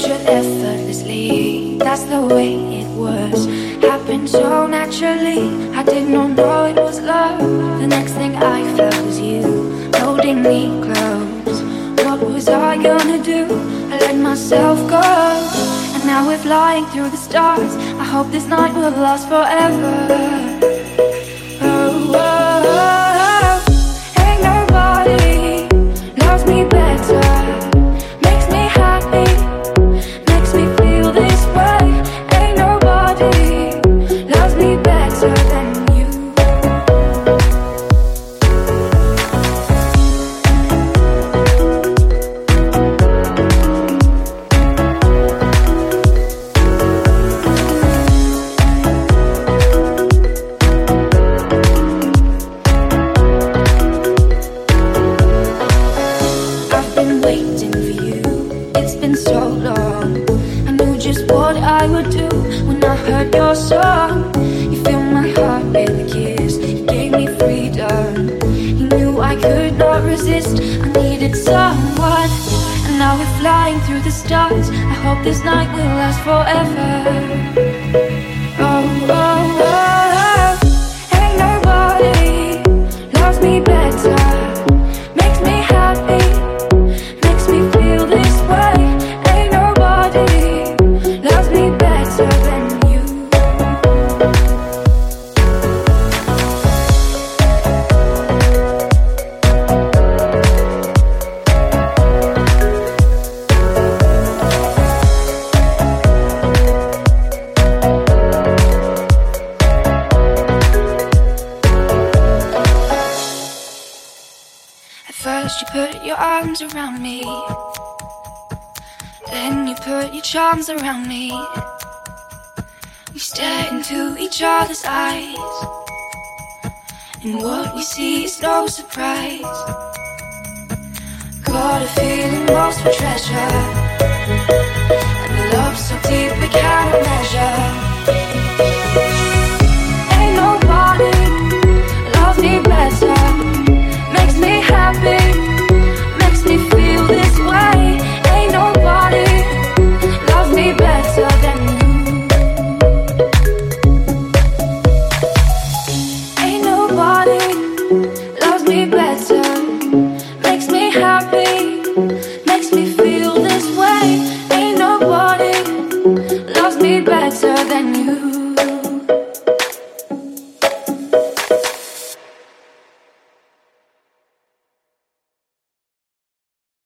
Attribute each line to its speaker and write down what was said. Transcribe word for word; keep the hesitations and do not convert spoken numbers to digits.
Speaker 1: pictured effortlessly. That's the way it was. Happened so naturally. I did not know it was love. The next thing I felt was you holding me close. What was I gonna do? I let myself go. And now we're flying through the stars. I hope this night will last forever. Oh, oh, oh. Ain't nobody loves me better. Makes me happy, makes me feel this way. Ain't nobody loves me better than you. I've been waiting for you, it's been so long. I knew just what I would do when I heard your song. You filled my heart with a kiss, you gave me freedom. You knew I could not resist, I needed someone. And now we're flying through the stars. I hope this night will last forever. Oh, oh, oh. Ain't nobody loves me better. Makes me happy, makes me feel this way. Ain't nobody loves me better than you. At first you put your arms around me, then you put your charms around me. We stare into each other's eyes, and what we see is no surprise. Got a feeling lost for treasure, and the love so deep we cannot measure. Ain't nobody loves me better. Makes me happy, makes me feel this way. Ain't nobody loves me better than you. Ain't nobody loves me better. Makes me happy, makes me feel this way. Ain't nobody loves me better than you.